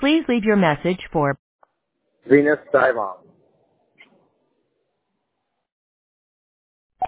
Please leave your message for Venus Dive On.